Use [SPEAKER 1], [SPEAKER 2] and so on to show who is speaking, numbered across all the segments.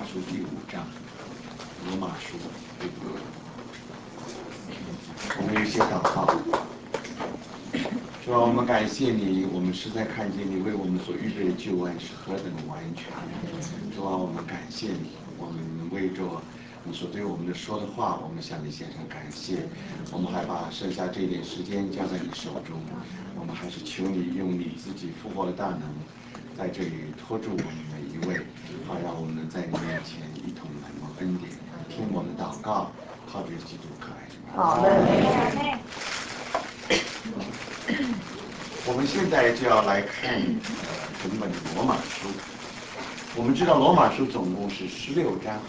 [SPEAKER 1] 书第5章，罗马书第5章，我们有一些祷告。主啊，我们感谢你，我们实在看见你为我们所预备的救恩是何等的完全。主啊，我们感谢你，我们为着你所对我们的说的话，我们向你献上感谢。我们还把剩下这点时间交在你手中，我们还是求你用你自己复活的大能，在这里托住我们每一位，好让我们能在你面前一同来蒙恩典，听我们的祷告，靠着基督可爱的名。
[SPEAKER 2] 好的。
[SPEAKER 1] 我们现在就要来看整本罗马书。我们知道罗马书总共是16章，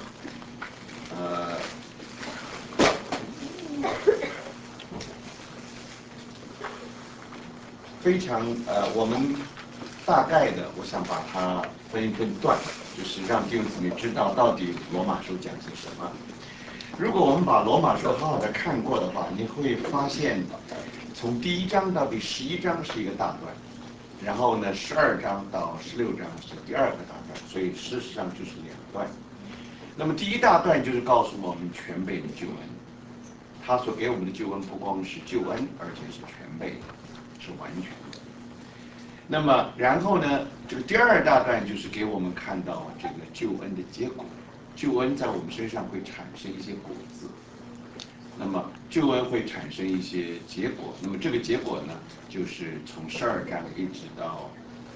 [SPEAKER 1] 非常我们大概的，我想把它分一分段，就是让弟兄姊妹知道到底罗马书讲些什么。如果我们把罗马书好好的看过的话，你会发现，从第1章到第11章是一个大段，然后呢12章到16章是第2个大段，所以事实上就是2段。那么第一大段就是告诉我们全备的救恩，他所给我们的救恩不光是救恩，而且是全备的，是完全的。那么然后呢，这个第2大段就是给我们看到这个救恩的结果，救恩在我们身上会产生一些果子，那么救恩会产生一些结果，那么这个结果呢，就是从12章一直到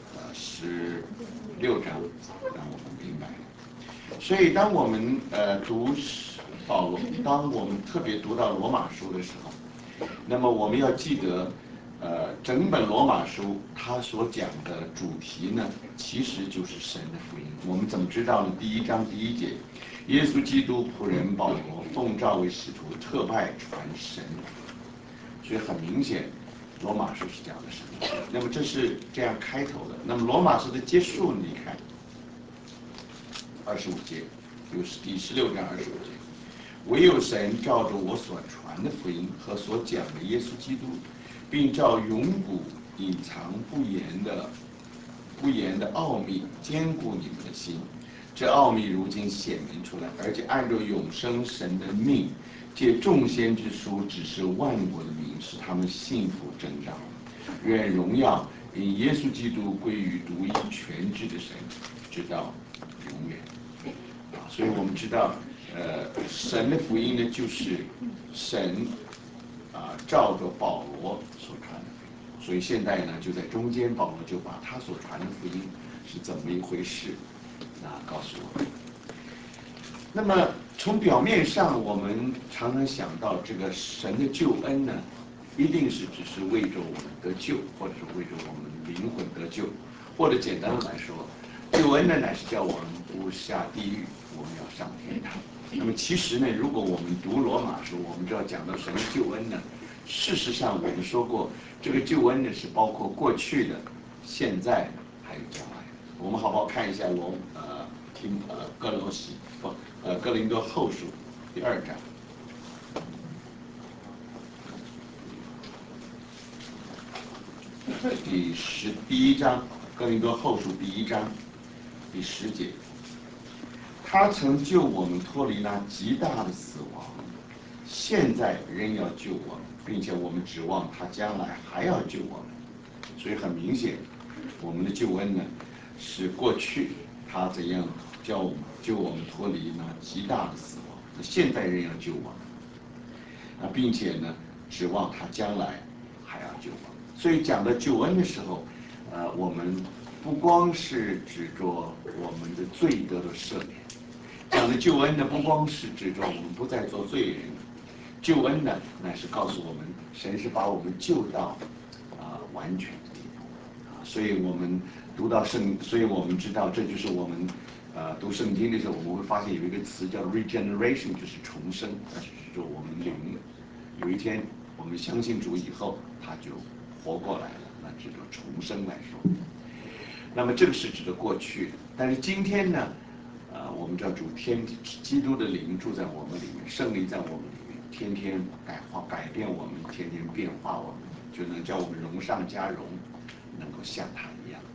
[SPEAKER 1] 16章，让我们明白。所以当我们读保罗，当我们特别读到罗马书的时候，那么我们要记得，整本罗马书它所讲的主题呢，其实就是神的福音。我们怎么知道呢？第1章第1节，耶稣基督仆人保罗奉召为使徒，特派传神的福音。所以很明显，罗马书是讲的神的福音。那么这是这样开头的。那么罗马书的结束，你看25节，就是第16章25节。唯有神照着我所传的福音和所讲的耶稣基督，并照永古隐藏不言的奥秘坚固你们的心。这奥秘如今显明出来，而且按照永生神的命，借众先知书指示万国的名，使他们信服真道。愿荣耀因耶稣基督归于独一全知的神，直到永远。所以我们知道，神的福音呢，就是神照着保罗所传的福音。所以现在呢，就在中间，保罗就把他所传的福音是怎么一回事，告诉我们。那么从表面上，我们常常想到这个神的救恩呢，一定是只是为着我们得救，或者是为着我们灵魂得救，或者简单的来说，救恩呢乃是叫我们不下地狱，我们要上天堂。那么其实呢，如果我们读罗马书，我们就要讲到神的救恩呢，事实上我们说过，这个救恩呢是包括过去的、现在还有将来。我们好不好看一下哥林多后书第2章。第1章，哥林多后书第1章第10节，他曾救我们脱离那极大的死亡，现在仍要救我们，并且我们指望他将来还要救我们。所以很明显，我们的救恩呢，是过去他怎样救我们脱离那极大的死亡，现在仍要救我们，并且呢，指望他将来还要救我们。所以讲到救恩的时候，我们不光是指着我们的罪得的赦免，讲的救恩呢，不光是指着我们不再做罪人，救恩呢，乃是告诉我们，神是把我们救到完全的地步。所以我们所以我们知道，这就是我们读圣经的时候，我们会发现有一个词叫 regeneration， 就是重生，是指着我们灵有一天我们相信主以后，他就活过来了，那指着重生来说。那么这个是指的过去，但是今天呢，我们知道基督的灵住在我们里面，圣灵在我们里面，天天改变我们，天天变化我们，就能叫我们荣上加荣，能够像他一样。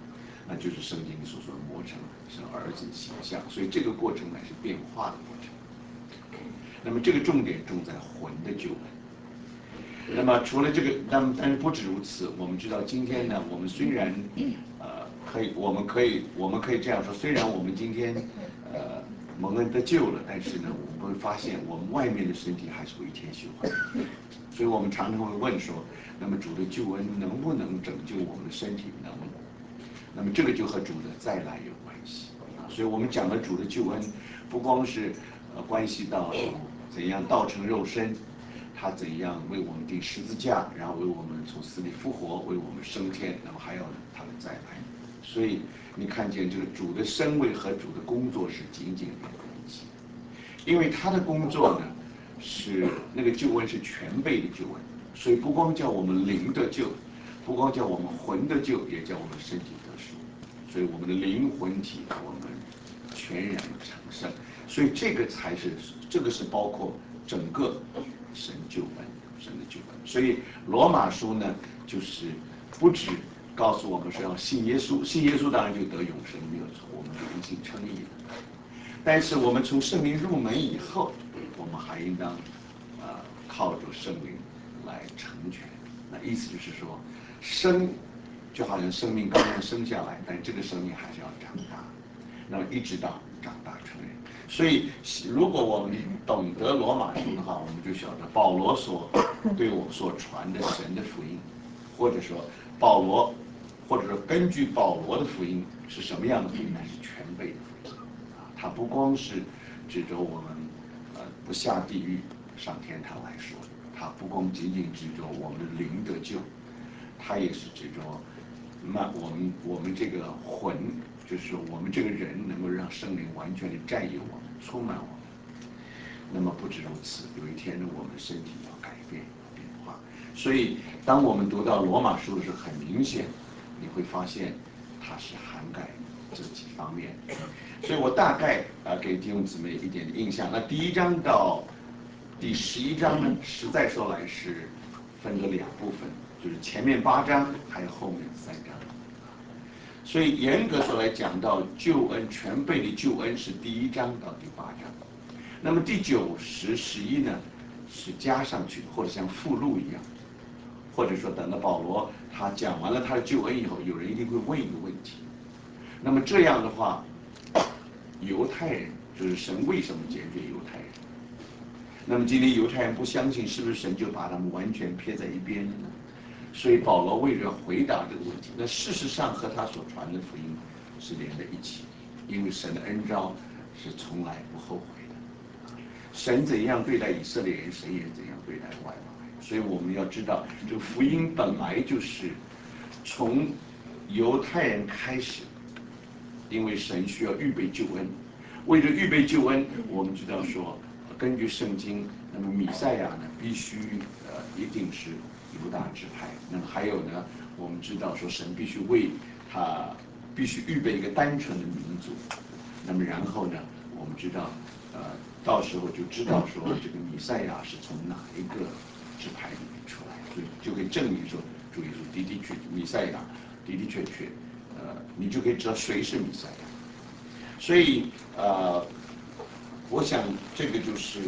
[SPEAKER 1] 那就是圣经所说的磨成是儿子的形象，所以这个过程乃是变化的过程。那么这个重点重在魂的救恩。那么除了这个，但是不止如此，我们知道今天呢，我们虽然我们可以这样说，虽然我们今天蒙恩得救了，但是呢，我们会发现我们外面的身体还是为天朽坏。所以我们常常会问说，那么主的救恩能不能拯救我们的身体？能。那么这个就和主的再来有关系啊。所以我们讲的主的救恩，不光是关系到怎样道成肉身。他怎样为我们钉十字架，然后为我们从死里复活，为我们升天，那么还有他的再来。所以你看见这个主的身位和主的工作是紧紧连在一起的，因为他的工作呢是那个救恩是全备的救恩，所以不光叫我们灵得救，不光叫我们魂得救，也叫我们身体得赎，所以我们的灵魂体我们全然成圣，所以这个是包括整个神救恩，神的救恩。所以罗马书呢，就是不只告诉我们说要信耶稣，信耶稣当然就得永生，没有错，我们就因信称义了。但是我们从圣灵入门以后，我们还应当靠着圣灵来成全。那意思就是说，就好像生命刚刚生下来，但这个生命还是要长大，那么一直到长大成人。所以，如果我们懂得罗马书的话，我们就晓得保罗对我所传的神的福音，或者说根据保罗的福音是什么样的福音呢？是全备的福音啊！它不光是指着我们不下地狱上天堂来说，它不光仅仅指着我们的灵得救，它也是指着我们这个魂。就是说，我们这个人能够让圣灵完全的占有我们，充满我们。那么不止如此，有一天呢，我们身体要改变、变化。所以，当我们读到罗马书的时候，很明显，你会发现它是涵盖这几方面。所以我大概给弟兄姊妹一点印象。那第1章到第11章呢，实在说来是分了2部分，就是前面8章还有后面3章。所以严格说来讲到救恩全备的救恩是第1章到第8章，那么第9、10、11呢是加上去的，或者像附录一样，或者说等到保罗他讲完了他的救恩以后，有人一定会问一个问题，那么这样的话，犹太人就是神为什么拣选犹太人？那么今天犹太人不相信，是不是神就把他们完全撇在一边了呢？所以保罗为了回答这个问题，那事实上和他所传的福音是连在一起，因为神的恩召是从来不后悔的。神怎样对待以色列人，神也怎样对待外邦人。所以我们要知道，这个福音本来就是从犹太人开始，因为神需要预备救恩，为了预备救恩，我们知道说，根据圣经，那么弥赛亚呢，必须一定是犹大支派。那么还有呢，我们知道说神必须预备一个单纯的民族。那么然后呢，我们知道，到时候就知道说这个弥赛亚是从哪一个支派里面出来，所以就可以证明说主耶稣的确弥赛亚的确，你就可以知道谁是弥赛亚。所以我想这个就是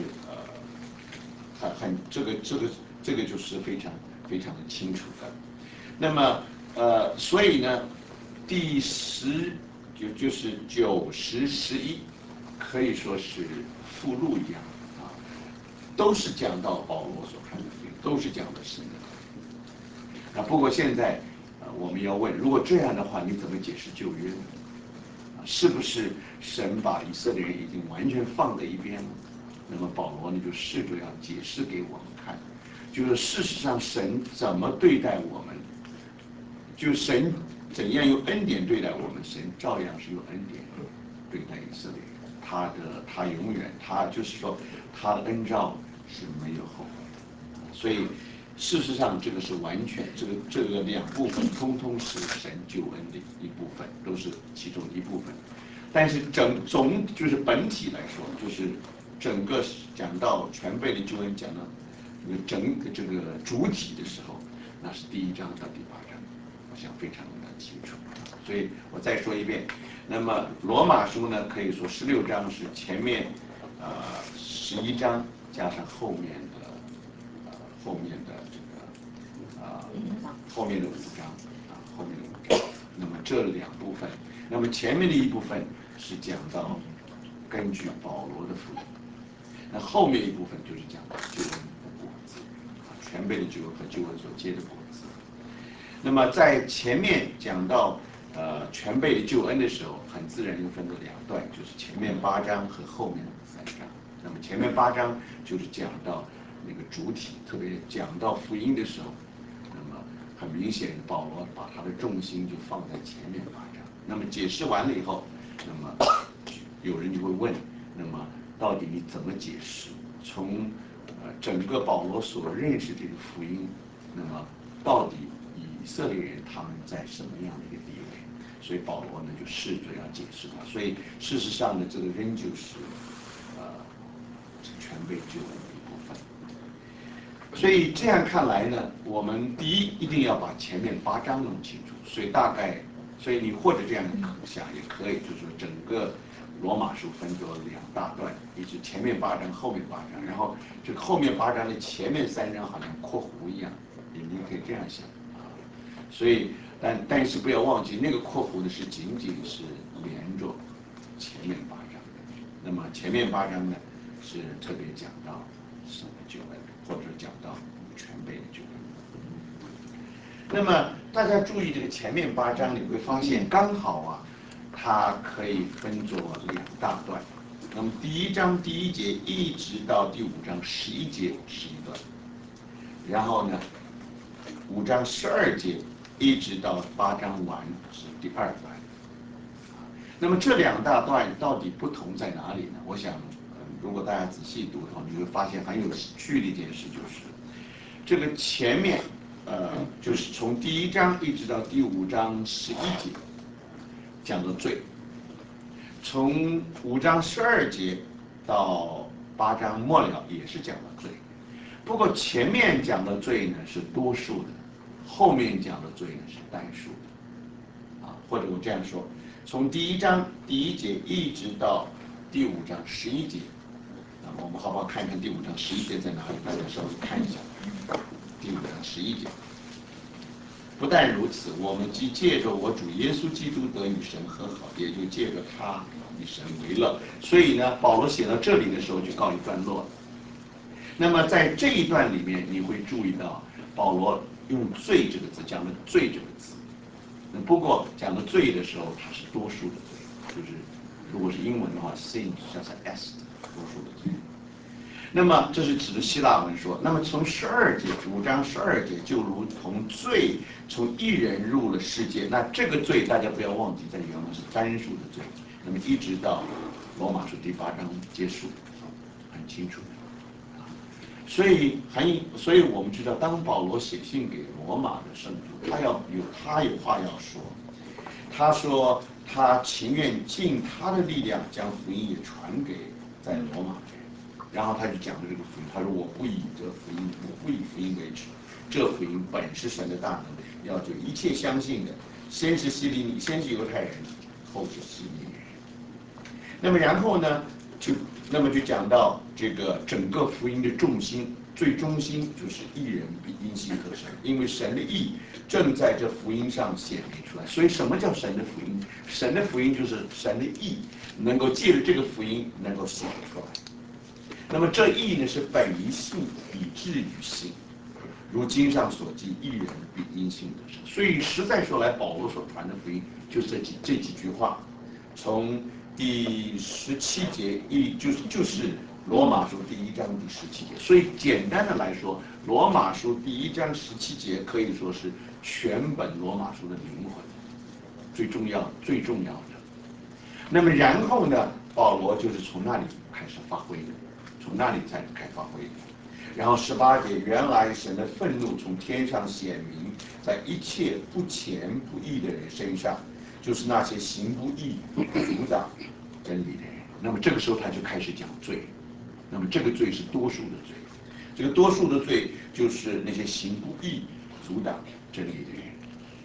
[SPEAKER 1] 这个就是非常非常的清楚的。那么所以呢，第就是9、10、11，可以说是附录一样啊，都是讲到保罗所传的福音，都是讲的神的福音。不过现在我们要问，如果这样的话，你怎么解释旧约呢？是不是神把以色列人已经完全放在一边了？那么保罗呢就试着要解释给我们看，就是事实上神怎么对待我们，就神怎样用恩典对待我们，神照样是用恩典对待以色列人。他永远，他就是说他的恩召是没有后悔的。所以事实上这个是完全这个2部分通通是神救恩的一部分，都是其中一部分。但是就是本体来说，就是整个讲到全备的救恩，讲到这个主体的时候，那是第1章到第8章，我想非常的清楚。 所以我再说一遍，那么罗马书呢，可以说16章是前面11章加上后面的后面的后面的5章后面的5章，那么这2部分，那么前面的一部分是讲到根据保罗的福音，那后面一部分就是讲到救恩的果子，全备的救恩和救恩所结的果子。那么在前面讲到全备的救恩的时候，很自然又分了2段，就是前面8章和后面3章。那么前面8章就是讲到那个主体，特别讲到福音的时候，那么很明显保罗把他的重心就放在前面8章。那么解释完了以后，那么有人就会问，那么到底你怎么解释？从整个保罗所认识这个福音，那么到底以色列人他们在什么样的一个地位？所以保罗呢就试着要解释它。所以事实上呢，这个仍旧是全备救恩的一部分。所以这样看来呢，我们第一一定要把前面8章弄清楚。所以大概，所以你或者这样想也可以，就是说整个罗马书分作2大段，也就是前面8章，后面8章，然后这个后面8章的前面3章好像括弧一样，你可以这样想啊。所以，但是不要忘记，那个括弧的是仅仅是连着前面8章，那么前面8章呢是特别讲到神的救恩，或者讲到全备的救恩。那么大家注意这个前面8章，你会发现刚好啊，它可以分作2大段。那么第1章第1节一直到第5章11节是一段，然后呢5章12节一直到8章完是第2段。那么这2大段到底不同在哪里呢？我想，如果大家仔细读的话，你会发现很有趣的一件事，就是这个前面，就是从第1章一直到第5章11节讲的罪，从5章12节到8章末了也是讲的罪，不过前面讲的罪呢是多数的，后面讲的罪呢是单数的，或者我这样说，从第1章第1节一直到第5章11节，那么我们好不好看看第5章11节在哪里？大家稍微看一下，第5章11节。不但如此，我们既借着我主耶稣基督得与神和好，也就借着他与神为乐。所以呢，保罗写到这里的时候就告一段落了。那么在这一段里面，你会注意到保罗用“罪”这个字，讲的“罪”这个字。不过讲的“罪”的时候，它是多数的罪，就是如果是英文的话 ，sin 叫做 est， 多数的罪。那么这是指的希腊文说，那么从12节5章12节就如同罪从一人入了世界，那这个罪大家不要忘记，在原文是单数的罪，那么一直到罗马书第8章结束，很清楚。所以我们知道，当保罗写信给罗马的圣徒，他有话要说，他说他情愿尽他的力量将福音也传给在罗马的人。然后他就讲了这个福音，他说我不以福音为耻，这福音本是神的大能，要救一切相信的，先是犹太人，后是希利尼人。那么然后呢，就讲到这个整个福音的重心，最中心就是义人必因信得生，因为神的义正在这福音上显明出来。所以什么叫神的福音？神的福音就是神的义能够借着这个福音能够显出来。那么这义呢是本于信，以至于信，如经上所记，义人必因信得生。所以实在说来，保罗所传的福音就这几句话，从第17节就是罗马书第1章第17节。所以简单的来说，罗马书第1章17节可以说是全本罗马书的灵魂，最重要的。那么然后呢，保罗就是从那里开始发挥的。从那里才开始发挥，然后18节，原来神的愤怒从天上显明在一切不虔不义的人身上，就是那些行不义、阻挡真理的人。那么这个时候他就开始讲罪，那么这个罪是多数的罪，这个多数的罪就是那些行不义、阻挡真理的人。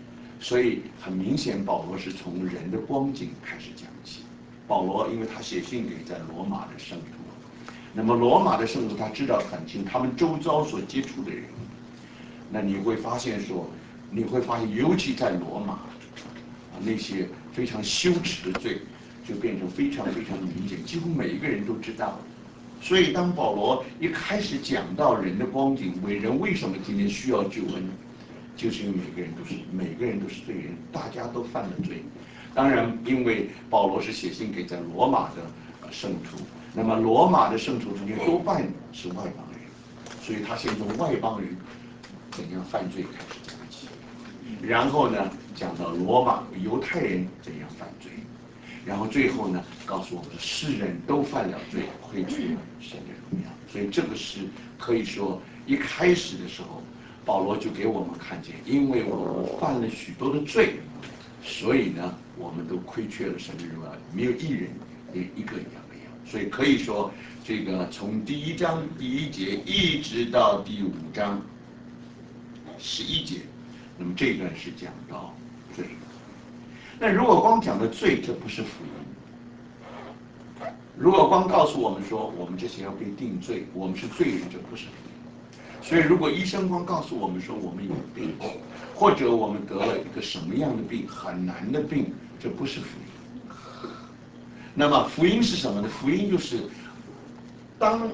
[SPEAKER 1] 所以很明显，保罗是从人的光景开始讲起。保罗因为他写信给在罗马的圣徒，那么罗马的圣徒他知道很清他们周遭所接触的人，那你会发现，尤其在罗马那些非常羞耻的罪，就变成非常非常的明显，几乎每一个人都知道。所以当保罗一开始讲到人的光景，人为什么今天需要救恩，就是因为每个人都是罪人，大家都犯了罪。当然，因为保罗是写信给在罗马的圣徒，那么罗马的圣徒中间多半是外邦人，所以他先从外邦人怎样犯罪开始讲起，然后呢讲到罗马犹太人怎样犯罪，然后最后呢告诉我们世人都犯了罪，亏缺了神的荣耀。所以这个是可以说一开始的时候，保罗就给我们看见，因为我们犯了许多的罪，所以呢我们都亏缺了神的荣耀，没有一人连一个也没有。所以可以说，这个从第1章第1节一直到第5章11节，那么这一段是讲到罪。那如果光讲的罪，这不是福音。如果光告诉我们说我们这些要被定罪，我们是罪人，这不是福音。所以如果医生光告诉我们说我们有病，或者我们得了一个什么样的病，很难的病，这不是福音。那么福音是什么呢？福音就是当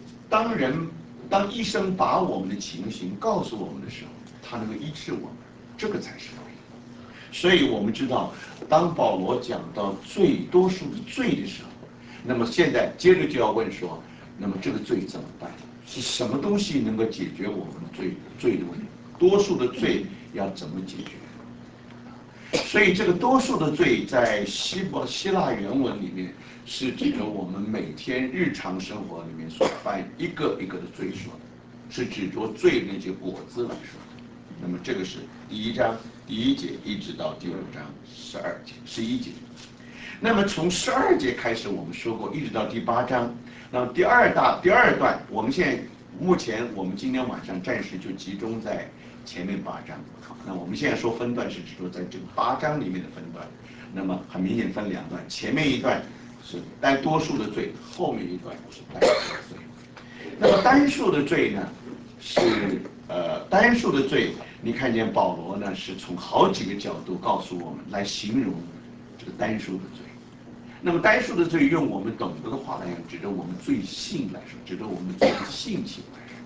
[SPEAKER 1] 医生把我们的情形告诉我们的时候，他能够医治我们，这个才是福音。所以我们知道，当保罗讲到多数的罪的时候，那么现在接着就要问说，那么这个罪怎么办？是什么东西能够解决我们罪的问题？多数的罪要怎么解决？所以这个多数的罪在希腊原文里面是指着我们每天日常生活里面所犯一个一个的罪说的，是指着罪那些果子来说的。那么这个是第1章第1节一直到第5章11节。那么从12节开始我们说过，一直到第8章。那么第二段，我们目前我们今天晚上暂时就集中在前面8章。好，那我们现在说分段是指说在这个8章里面的分段。那么很明显分2段，前面一段是多数的罪，后面一段是单数的罪。那么单数的罪呢，是单数的罪，你看见保罗呢是从好几个角度告诉我们来形容这个单数的罪。那么单数的罪用我们懂得的话来讲，指着我们罪性来说，指着我们罪的性情来说。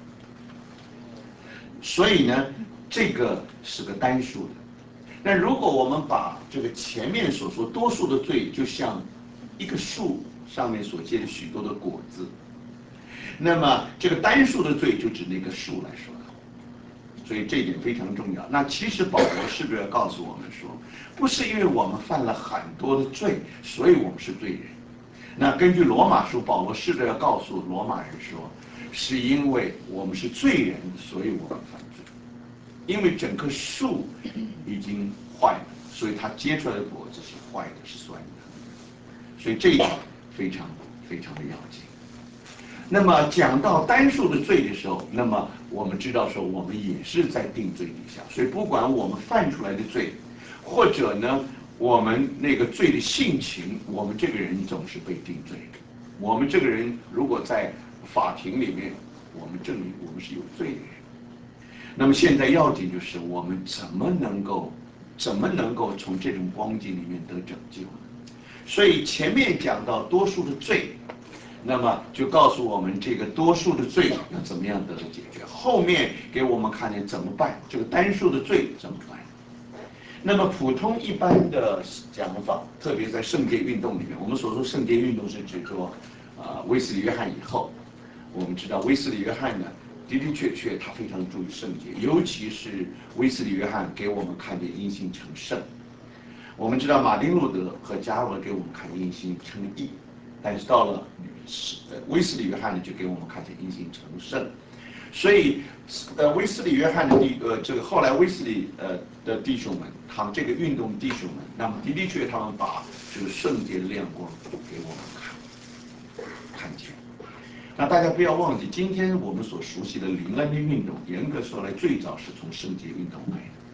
[SPEAKER 1] 所以呢，这个是个单数的。那如果我们把这个前面所说多数的罪，就像一个树上面所结的许多的果子，那么这个单数的罪就指那个树来说的。所以这一点非常重要。那其实保罗是不是要告诉我们说，不是因为我们犯了很多的罪，所以我们是罪人。那根据罗马书，保罗是不是要告诉罗马人说，是因为我们是罪人，所以我们犯罪。因为整棵树已经坏了，所以它结出来的果子是坏的，是酸的。所以这一点非常非常的要紧。那么讲到单数的罪的时候，那么我们知道说我们也是在定罪底下，所以不管我们犯出来的罪，或者呢我们那个罪的性情，我们这个人总是被定罪的。我们这个人如果在法庭里面，我们证明我们是有罪的人。那么现在要紧就是我们怎么能够从这种光景里面得拯救呢？所以前面讲到多数的罪，那么就告诉我们这个多数的罪要怎么样得到解决。后面给我们看见怎么办，这个单数的罪怎么办。那么普通一般的讲法，特别在圣洁运动里面，我们所说圣洁运动是指说威斯理约翰以后，我们知道威斯理约翰呢的的确确他非常注意圣洁，尤其是威斯理约翰给我们看见因信成圣。我们知道马丁路德和加尔文给我们看因信称义，但是到了威斯理约翰呢，就给我们看见因信成圣。所以威斯理约翰的这个后来威斯理的弟兄们，他们这个运动弟兄们，那么的的确他们把这个圣洁的亮光给我们看见。那大家不要忘记，今天我们所熟悉的灵恩的运动，严格说来最早是从圣洁运动来的。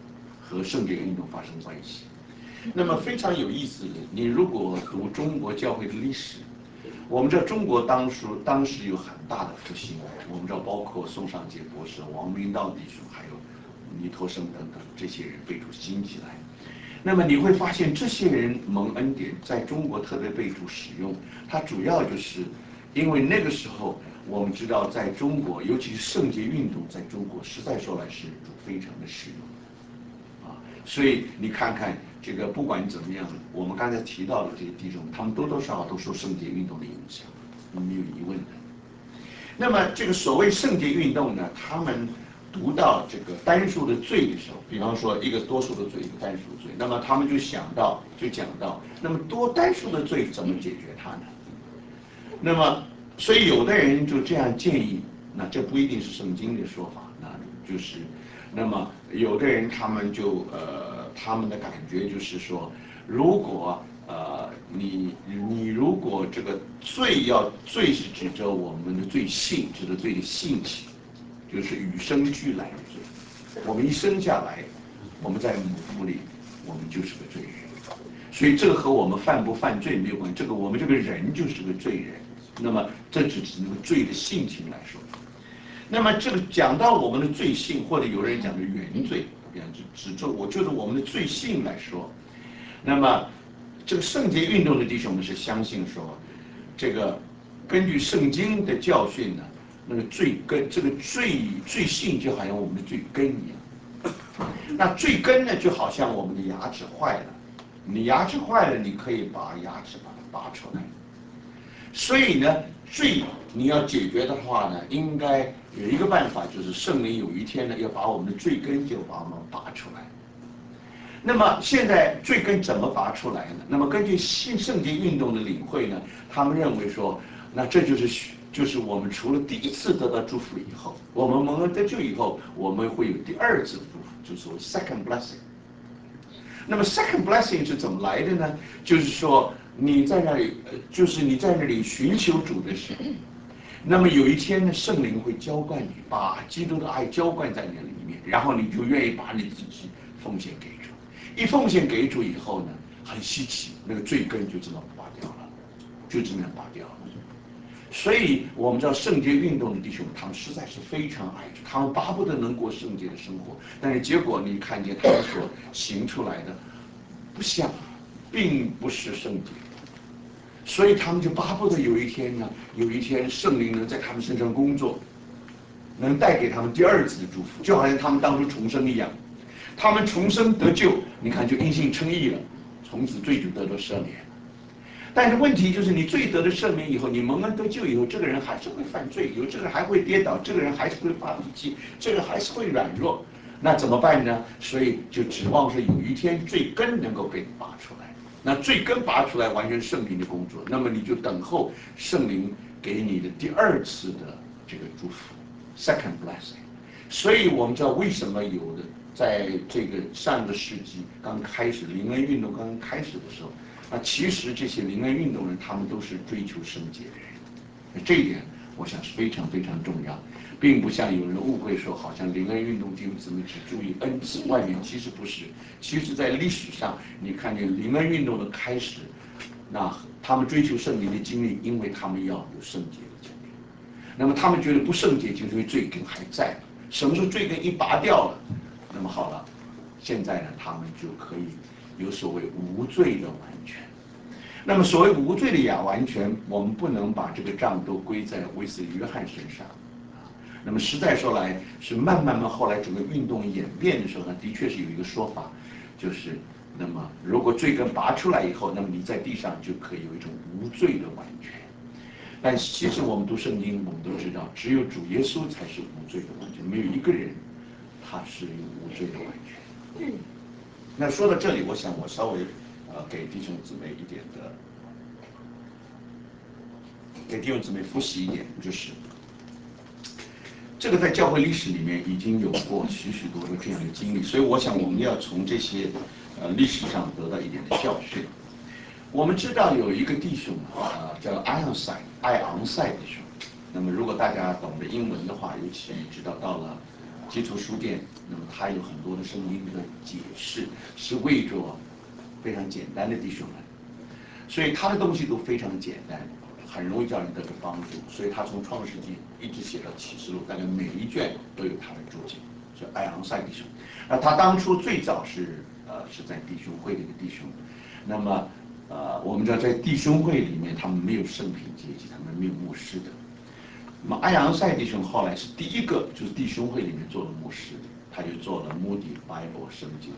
[SPEAKER 1] 和圣洁运动发生关系。那么非常有意思的，你如果读中国教会的历史，我们知道中国当时有很大的复兴，我们知道包括宋尚节博士、王明道弟兄，还有尼托生等等这些人被主兴起来。那么你会发现，这些人蒙恩典在中国特别被主使用，它主要就是因为那个时候我们知道，在中国，尤其是圣洁运动，在中国实在说来是主非常的使用，所以你看看这个，不管怎么样，我们刚才提到的这些弟兄，他们多多少少都受圣洁运动的影响，没有疑问的。那么这个所谓圣洁运动呢，他们读到这个单数的罪的时候，比方说一个多数的罪，一个单数的罪，那么他们就讲到，那么单数的罪怎么解决它呢？那么，所以有的人就这样建议，那这不一定是圣经的说法，那就是，那么有的人他们就他们的感觉就是说，如果你如果这个罪是指着我们的罪性，指着罪的性情，就是与生俱来的罪，我们一生下来，我们在母腹里，我们就是个罪人，所以这个和我们犯不犯罪没有关系，我们这个人就是个罪人。那么这只是那个罪的性情来说。那么这个讲到我们的罪性，或者有人讲的原罪，比方指着我们的罪性来说，那么这个圣洁运动的弟兄们是相信说，这个根据圣经的教训呢，那个罪根，这个罪性就好像我们的罪根一样。那罪根呢，就好像我们的牙齿坏了，你牙齿坏了，你可以把牙齿把它拔出来。所以呢，罪你要解决的话呢，应该有一个办法，就是圣灵有一天呢，要把我们的罪根就把我们拔出来。那么现在罪根怎么拔出来呢？那么根据圣洁运动的领会呢，他们认为说，那这就是我们除了第一次得到祝福以后，我们蒙恩得救以后，我们会有第二次祝福，就是所谓 second blessing。那么 second blessing 是怎么来的呢？就是说你在那里，就是你在那里寻求主的时候，那么有一天呢，圣灵会浇灌你，把基督的爱浇灌在你的里面，然后你就愿意把你自己奉献给主。一奉献给主以后呢，很稀奇，那个罪根就这么拔掉了，就这么样拔掉了。所以我们知道圣洁运动的弟兄，他们实在是非常爱主，他们巴不得能过圣洁的生活，但是结果你看见他们所行出来的不像，并不是圣洁，所以他们就巴不得有一天呢，有一天圣灵能在他们身上工作，能带给他们第二次的祝福，就好像他们当初重生一样，他们重生得救，你看就因信称义了，从此罪就得到赦免。但是问题就是，你罪得了赦免以后，你蒙恩得救以后，这个人还是会犯罪，这个人还会跌倒，这个人还是会发脾气，这个还是会软弱，那怎么办呢？所以就指望说有一天罪根能够被拔出来。那罪根拔出来，完全圣灵的工作，那么你就等候圣灵给你的第二次的这个祝福 ，second blessing。所以我们知道为什么有的在这个上个世纪刚开始灵恩运动刚开始的时候。其实这些灵恩运动人，他们都是追求圣洁的人，这一点我想是非常非常重要，并不像有人误会说，好像灵恩运动弟兄姊妹只注意恩赐，外面其实不是。其实，在历史上，你看见灵恩运动的开始，那他们追求圣灵的经历，因为他们要有圣洁的经历。那么他们觉得不圣洁，就是因为罪根还在。什么时候罪根一拔掉了，那么好了，现在呢，他们就可以有所谓无罪的完全。那么所谓无罪的完全，我们不能把这个账都归在威斯利约翰身上。那么实在说来，是慢慢后来整个运动演变的时候呢，的确是有一个说法，就是那么如果罪根拔出来以后，那么你在地上就可以有一种无罪的完全。但其实我们读圣经，我们都知道，只有主耶稣才是无罪的完全，没有一个人他是有无罪的完全。那说到这里，我想我稍微给弟兄姊妹一点的，给弟兄姊妹复习一点，就是这个在教会历史里面已经有过许多的这样的经历，所以我想我们要从这些历史上得到一点的教训。我们知道有一个弟兄叫艾昂塞弟兄。那么如果大家懂得英文的话，尤其知道到了基督书店，那么它有很多的圣经的解释，是为着非常简单的弟兄们，所以他的东西都非常的简单，很容易叫人得到帮助。所以他从创世纪一直写到启示录，大概每一卷都有他的注解。所以艾昂塞弟兄，那他当初最早是在弟兄会的一个弟兄，那么我们知道在弟兄会里面，他们没有圣品阶级，他们没有牧师的。那么艾昂塞弟兄后来是第一个，就是弟兄会里面做了牧师，他就做了 Moody Bible 圣经，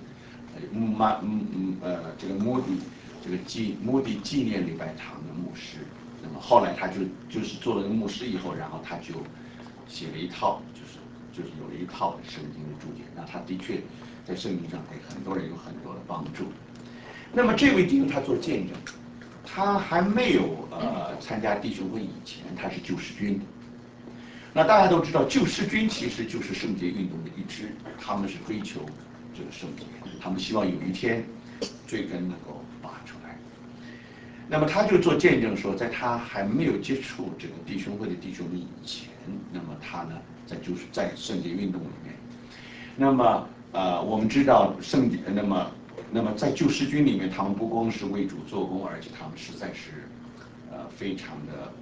[SPEAKER 1] 这个 Moody 纪念礼拜堂的牧师。那么后来他就是做了牧师以后，然后他就写了一套，就是有了一套圣经的注解。那他的确在圣经上给很多人有很多的帮助。那么这位弟兄他做见证，他还没有参加弟兄会以前，他是救世军。那大家都知道，救世军其实就是圣洁运动的一支，他们是追求这个圣洁，他们希望有一天罪根能够拔出来。那么他就做见证说，在他还没有接触这个弟兄会的弟兄们以前，那么他呢在圣洁运动里面，那么我们知道圣洁，那么在救世军里面，他们不光是为主做工，而且他们实在是非常的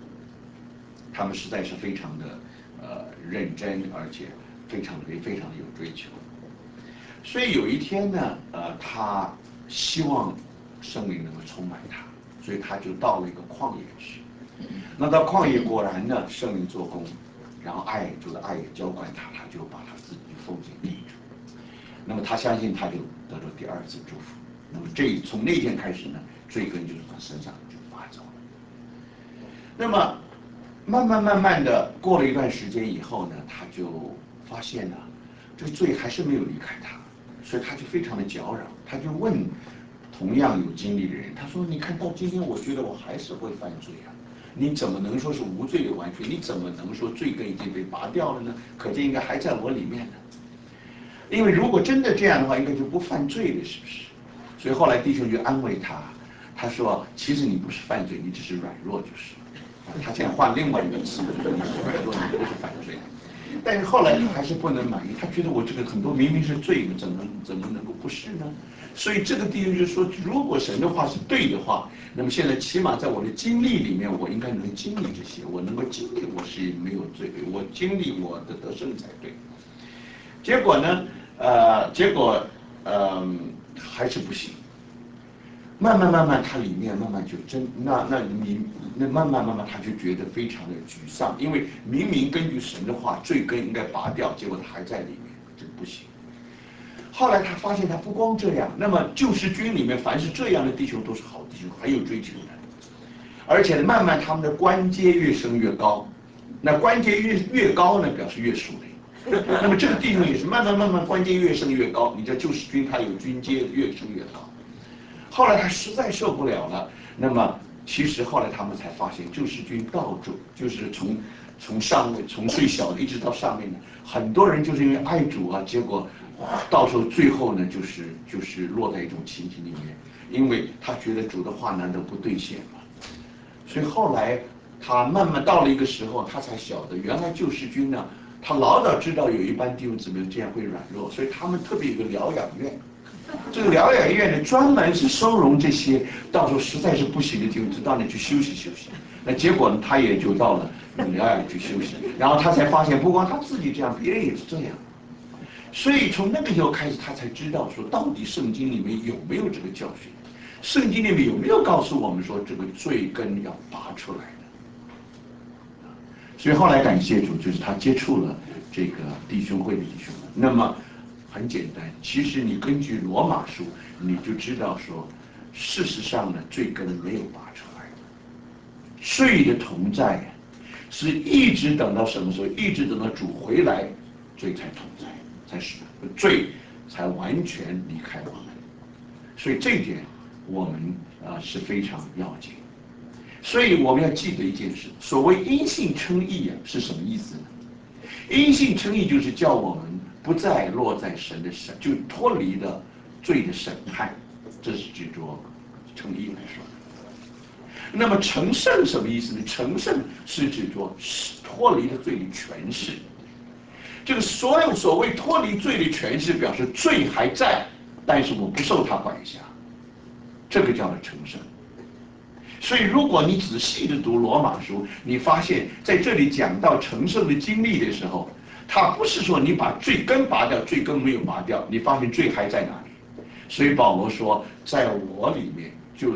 [SPEAKER 1] 认真，而且非常的有追求。所以有一天呢，他希望圣灵能够充满他，所以他就到了一个旷野去。那到旷野果然呢，圣灵做工，然后主的爱也浇灌他，他就把他自己奉献给主。那么他相信他就得到第二次祝福。那么从那天开始呢，罪根就是他身上就拔走了。那么慢慢的过了一段时间以后呢，他就发现呢，这个罪还是没有离开他，所以他就非常的搅扰，他就问同样有经历的人，他说：“你看到今天，我觉得我还是会犯罪啊，你怎么能说是无罪的完全？你怎么能说罪根已经被拔掉了呢？可见应该还在我里面呢。因为如果真的这样的话，应该就不犯罪了，是不是？”所以后来弟兄就安慰他，他说：“其实你不是犯罪，你只是软弱就是。”他现在换另外一个词，就是你是软弱，你不是犯罪。但是后来他还是不能满意，他觉得我这个很多明明是罪的，怎么能够不是呢？所以这个弟兄就说，如果神的话是对的话，那么现在起码在我的经历里面，我应该能经历这些，我能够经历我是没有罪的，我经历我的得胜才对。结果呢，还是不行。慢慢，他里面慢慢就慢慢他就觉得非常的沮丧，因为明明根据神的话，罪根应该拔掉，结果他还在里面，这不行。后来他发现他不光这样，那么救世军里面凡是这样的弟兄都是好弟兄，还有追求的，而且慢慢他们的官阶越升越高，那官阶越高呢，表示越属灵。那么这个弟兄也是慢慢官阶越升越高，你知道救世军他有军阶越升越高。后来他实在受不了了，那么其实后来他们才发现，救世军就是从上位，从最小的一直到上面的，很多人就是因为爱主啊，结果到时候最后呢，就是落在一种情形里面，因为他觉得主的话难道不兑现吗？所以后来他慢慢到了一个时候，他才晓得原来救世军呢，他老早知道有一班弟兄姊妹这样会软弱，所以他们特别有个疗养院。这个疗养院呢，专门是收容这些到时候实在是不行的弟兄，就到那去休息休息。那结果呢，他也就到了疗养去休息，然后他才发现，不光他自己这样，别人也是这样。所以从那个时候开始，他才知道说，到底圣经里面有没有这个教训？圣经里面有没有告诉我们说，这个罪根要拔出来的？所以后来感谢主，就是他接触了这个弟兄会的弟兄们。那么很简单，其实你根据罗马书，你就知道说，事实上呢，罪根没有拔出来，罪的同在是一直等到什么时候？一直等到主回来，罪才同在，才是罪才完全离开我们。所以这一点我们是非常要紧。所以我们要记得一件事，所谓因信称义是什么意思呢？因信称义就是叫我们不再落在神的就脱离了罪的审判，这是指着称义来说的。那么成圣什么意思呢？成圣是指着脱离了罪的权势。 这个所有所谓脱离罪的诠释，表示罪还在，但是我不受它管辖，这个叫做成圣。所以，如果你仔细的读罗马书，你发现在这里讲到成圣的经历的时候，它不是说你把罪根拔掉，罪根没有拔掉，你发现罪还在哪里。所以保罗说，在我里面，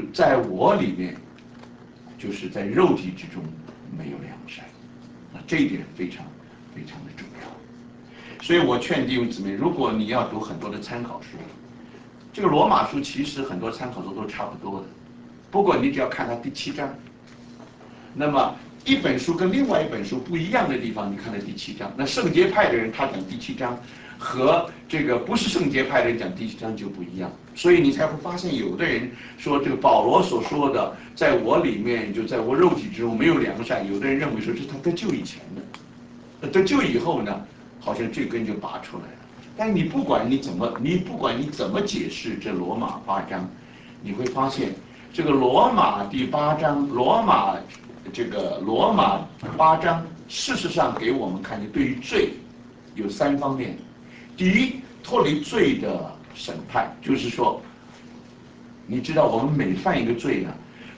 [SPEAKER 1] 就是在肉体之中没有良善。这一点非常非常的重要。所以我劝弟兄姊妹，如果你要读很多的参考书，这个罗马书其实很多参考书都差不多的。不过你只要看它第7章，那么一本书跟另外一本书不一样的地方，你看它第7章。那圣洁派的人他讲第7章，和这个不是圣洁派的人讲第7章就不一样。所以你才会发现，有的人说这个保罗所说的，在我里面，就在我肉体之中没有良善，有的人认为说这是他得救以前的，得救以后呢，好像罪根就拔出来了。但你不管你怎么解释这罗马8章，你会发现。这个罗马第8章，罗马8章，事实上给我们看见，对于罪有3方面。第一，脱离罪的审判，就是说，你知道我们每犯一个罪呢，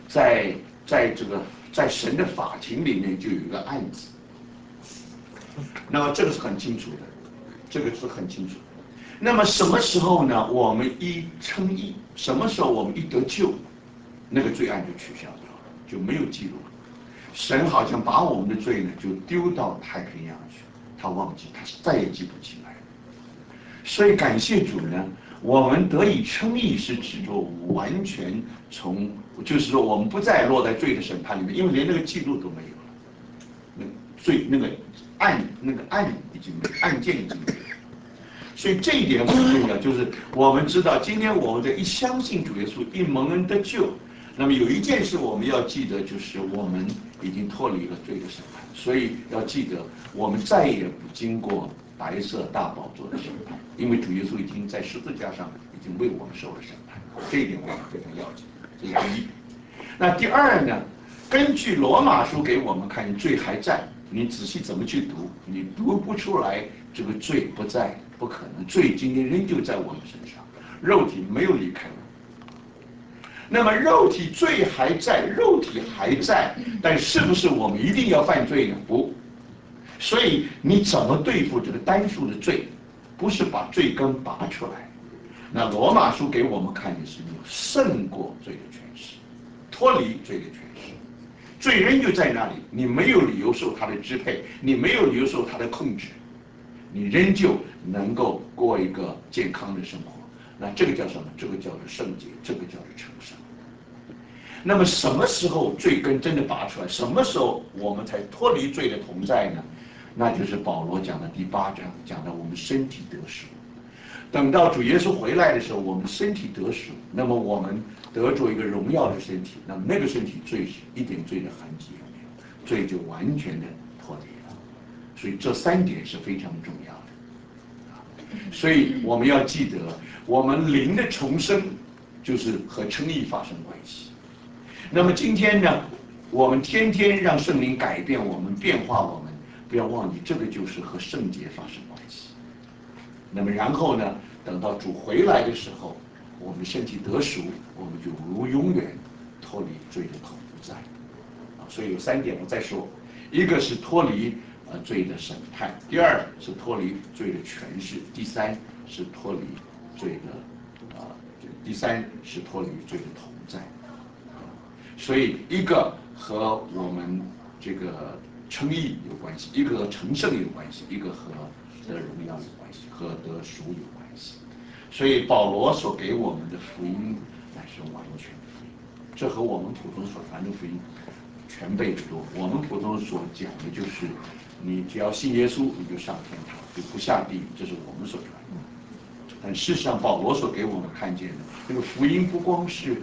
[SPEAKER 1] 在神的法庭里面就有一个案子，那么这个是很清楚的，那么什么时候呢？我们一称义，什么时候我们一得救？那个罪案就取消掉了，就没有记录了。神好像把我们的罪呢就丢到太平洋去，他忘记，他再也记不起来了。所以感谢主呢，我们得以称义是指着完全就是说我们不再落在罪的审判里面，因为连那个记录都没有了，那罪那个案已经没有，案件已经没有了。所以这一点很重要，就是我们知道，今天我们一相信主耶稣，一蒙恩得救。那么有一件事我们要记得，就是我们已经脱离了罪的审判，所以要记得，我们再也不经过白色大宝座的审判，因为主耶稣已经在十字架上已经为我们受了审判，这一点我们非常要紧，这是第一。那第二呢？根据罗马书给我们看，罪还在，你仔细怎么去读，你读不出来这个罪不在，不可能，罪今天仍旧在我们身上，肉体没有离开我们。那么肉体罪还在，但是不是我们一定要犯罪呢？不。所以你怎么对付这个单数的罪？不是把罪根拔出来。那罗马书给我们看的是你胜过罪的权势，脱离罪的权势。罪仍旧在那里，你没有理由受他的支配，你没有理由受他的控制，你仍旧能够过一个健康的生活。那这个叫什么？这个叫做圣洁，这个叫做成圣。那么什么时候罪根真的拔出来？什么时候我们才脱离罪的同在呢？那就是保罗讲的第8章，讲到我们身体得赎。等到主耶稣回来的时候，我们身体得赎，那么我们得着一个荣耀的身体，那么那个身体罪是一点罪的痕迹也没有，罪就完全的脱离了。所以这3点是非常重要的。所以我们要记得，我们灵的重生就是和称义发生关系。那么今天呢，我们天天让圣灵改变我们、变化我们，不要忘记这个就是和圣洁发生关系。那么然后呢，等到主回来的时候，我们身体得赎，我们就如永远脱离罪的同在。所以有3点我再说，一个是脱离罪的审判，第二是脱离罪的权势，第三是脱离罪的第三是脱离罪的同在。所以一个和我们这个称义有关系，一个和成圣有关系，一个和得荣耀有关系，和得赎有关系。所以保罗所给我们的福音乃是完全的福音，这和我们普通所传的福音全倍的多。我们普通所讲的就是，你只要信耶稣，你就上天堂，就不下地狱，这是我们所传的。但事实上，保罗所给我们看见的这个福音，不光是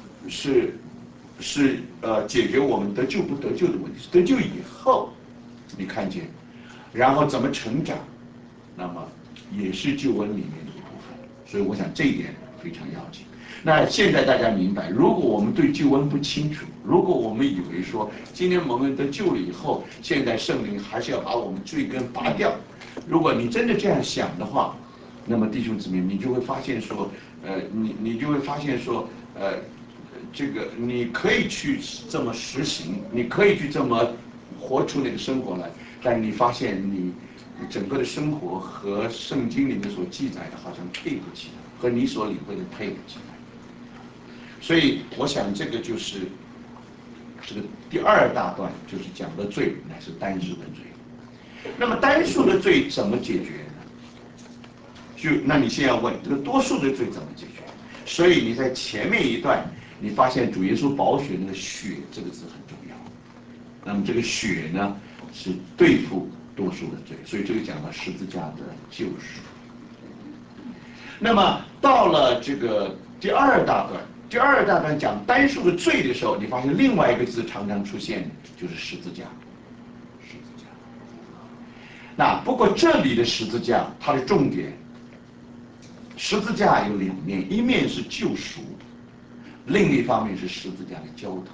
[SPEAKER 1] 解决我们得救不得救的问题，是得救以后，你看见，然后怎么成长，那么也是救恩里面的一部分。所以我想这一点非常要紧。 那现在大家明白，如果我们对救恩不清楚，如果我们以为说今天蒙恩得救了以后，现在圣灵还是要把我们罪根拔掉，如果你真的这样想的话，那么弟兄姊妹，你就会发现说，你就会发现说，这个你可以去这么实行，你可以去这么活出那个生活来，但你发现你整个的生活和圣经里面所记载的好像配不起来，和你所领会的配不起来。所以我想这个就是这个第二大段，就是讲的罪乃是单数的罪。那么单数的罪怎么解决呢？那你先要问这个多数的罪怎么解决？所以你在前面一段，你发现主耶稣宝血那个血这个字很重要。那么这个血呢，是对付多数的罪，所以这个讲到十字架的救赎。那么到了这个第二大段讲单数的罪的时候，你发现另外一个字常常出现，就是十字架。十字架。那不过这里的十字架，它的重点，十字架有两面，一面是救赎，另一方面是十字架的交通。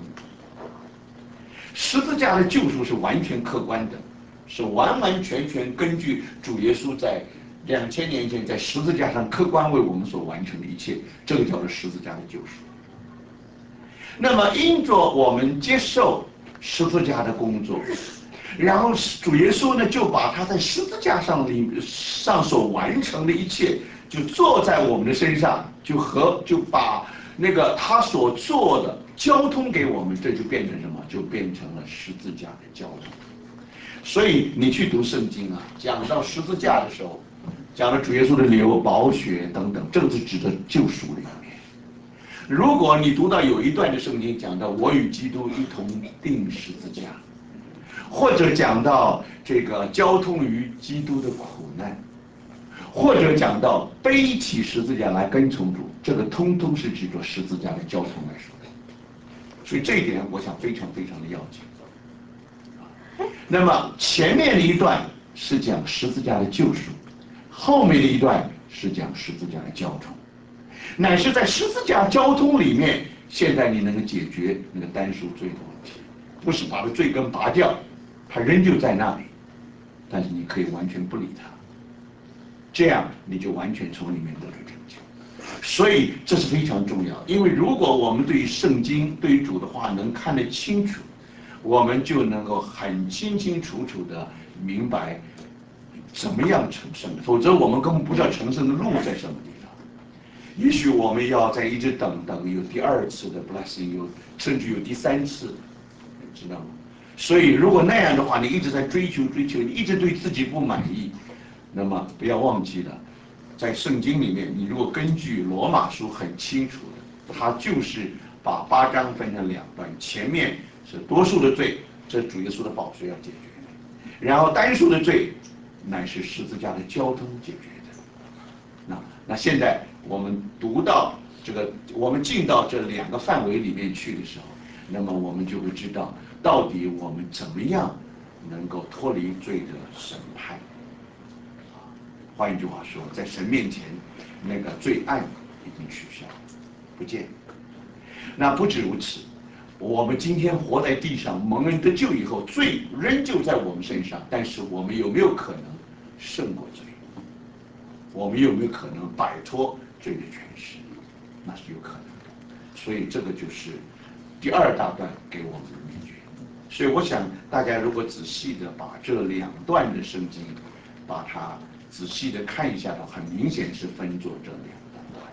[SPEAKER 1] 十字架的救赎是完全客观的，是完完全全根据主耶稣在2000年前在十字架上客观为我们所完成的一切，这个叫做十字架的救赎。那么因着我们接受十字架的工作，然后主耶稣呢就把他在十字架上所完成的一切，就坐在我们的身上，就把那个他所做的交通给我们，这就变成什么？就变成了十字架的交通。所以你去读圣经啊，讲到十字架的时候，讲到主耶稣的流、宝血等等，这个是指的救赎的一面。如果你读到有一段的圣经讲到我与基督一同钉十字架，或者讲到这个交通于基督的苦难，或者讲到背起十字架来跟从主，这个通通是指着十字架的交通来说的。所以这一点我想非常非常的要紧。那么前面的一段是讲十字架的救赎，后面的一段是讲十字架的交通，乃是在十字架交通里面，现在你能够解决那个单数罪的问题，不是把它罪根拔掉，它仍旧在那里，但是你可以完全不理它，这样你就完全从里面得到拯救。所以这是非常重要，因为如果我们对于圣经、对于主的话能看得清楚，我们就能够很清清楚楚地明白怎么样成圣，否则我们根本不知道成圣的路在什么地方。也许我们要再一直等有第二次的 blessing， 甚至有第三次，知道吗？所以如果那样的话，你一直在追求，你一直对自己不满意，那么不要忘记了，在圣经里面，你如果根据罗马书很清楚的，它就是把8章分成2段，前面是多数的罪，这主耶稣的宝血要解决的，然后单数的罪乃是十字架的交通解决的。那现在我们读到这个，我们进到这2个范围里面去的时候，那么我们就会知道到底我们怎么样能够脱离罪的审判。换一句话说，在神面前，那个罪案已经取消，不见。那不止如此，我们今天活在地上，蒙恩得救以后，罪仍旧在我们身上，但是我们有没有可能胜过罪？我们有没有可能摆脱罪的权势？那是有可能的。所以这个就是第2大段给我们的秘诀。所以我想大家如果仔细的把这2段的圣经，把它仔细的看一下的话，很明显是分作这2大段。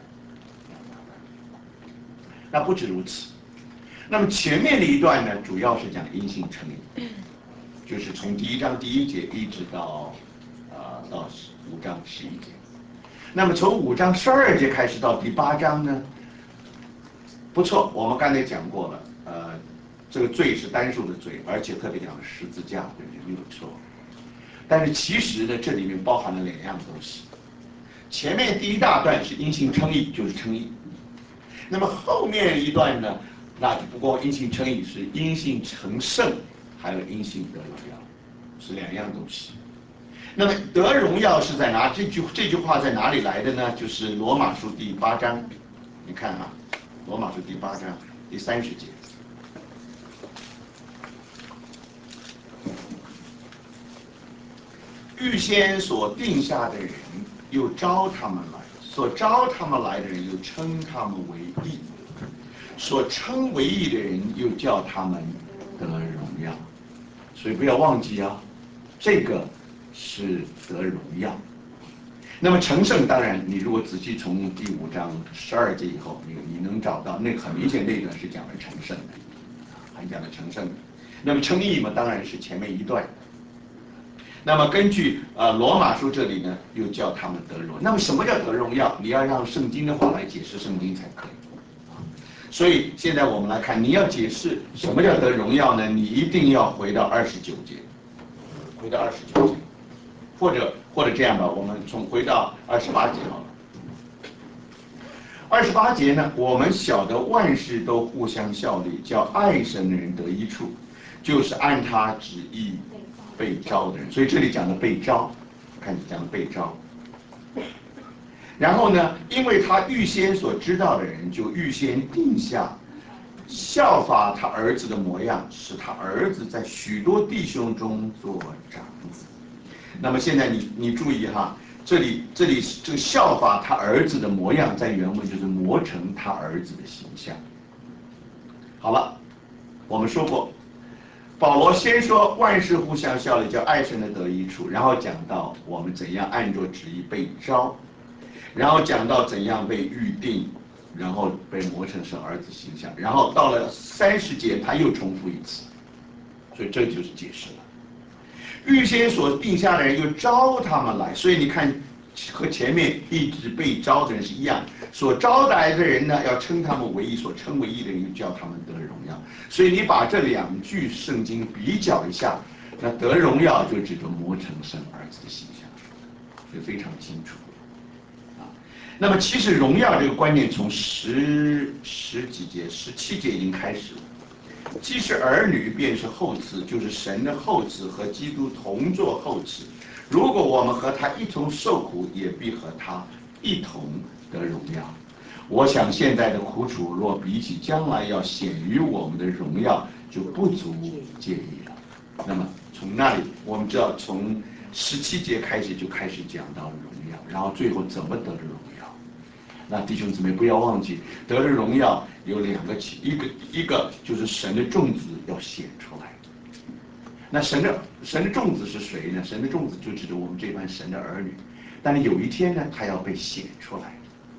[SPEAKER 1] 那不止如此，那么前面的一段呢，主要是讲因信称义，就是从第1章第1节一直到5章11节。那么从5章12节开始到第8章呢，不错，我们刚才讲过了，这个罪是单数的罪，而且特别讲十字架，对不对？没有错。但是其实呢，这里面包含了2样东西。前面第1大段是因信称义，就是称义。那么后面一段呢，那就不光因信称义，是因信成圣，还有因信得荣耀，是2样东西。那么得荣耀是在哪？这句话在哪里来的呢？就是罗马书第8章你看啊，罗马书第8章第30节。预先所定下的人，又招他们来；所招他们来的人，又称他们为义；所称为义的人，又叫他们得荣耀。所以不要忘记啊，这个是得荣耀。那么成圣，当然，你如果仔细从第5章12节以后，你能找到，那很明显那段是讲的成圣的，还讲的成圣的。那么称义嘛，当然是前面一段。那么根据罗马书这里呢，又叫他们得荣。那么什么叫得荣耀？你要让圣经的话来解释圣经才可以。所以现在我们来看，你要解释什么叫得荣耀呢？你一定要回到29节，回到29节，或者这样吧，我们回到28节好了。28节呢，我们晓得万事都互相效力，叫爱神的人得益处，就是按他旨意被招的人。所以这里讲的被招，看讲的被招。然后呢，因为他预先所知道的人，就预先定下效法他儿子的模样，使他儿子在许多弟兄中做长子。那么现在你注意哈，这里这个效法他儿子的模样，在原文就是磨成他儿子的形象。好了，我们说过，保罗先说万事互相效力，叫爱神的得益处，然后讲到我们怎样按着旨意被招，然后讲到怎样被预定，然后被磨成神儿子形象，然后到了30节他又重复一次，所以这就是解释了。预先所定下的人又招他们来，所以你看和前面一直被招的人是一样，所招来的人呢，要称他们为义，所称为义的人又叫他们得荣耀。所以你把这2句圣经比较一下，那得荣耀就指着磨成神儿子的形象，所以非常清楚。那么其实荣耀这个观念从十几节、17节已经开始了。既是儿女，便是后嗣，就是神的后嗣，和基督同作后嗣。如果我们和他一同受苦，也必和他一同得荣耀。我想现在的苦楚，若比起将来要显于我们的荣耀，就不足介意了。那么从那里，我们知道从17节开始就开始讲到荣耀，然后最后怎么得的荣耀。那弟兄姊妹不要忘记，得了荣耀有2个一个就是神的种子要显出来。那神的种子是谁呢？神的种子就指着我们这班神的儿女。但是有一天呢，他要被显出来，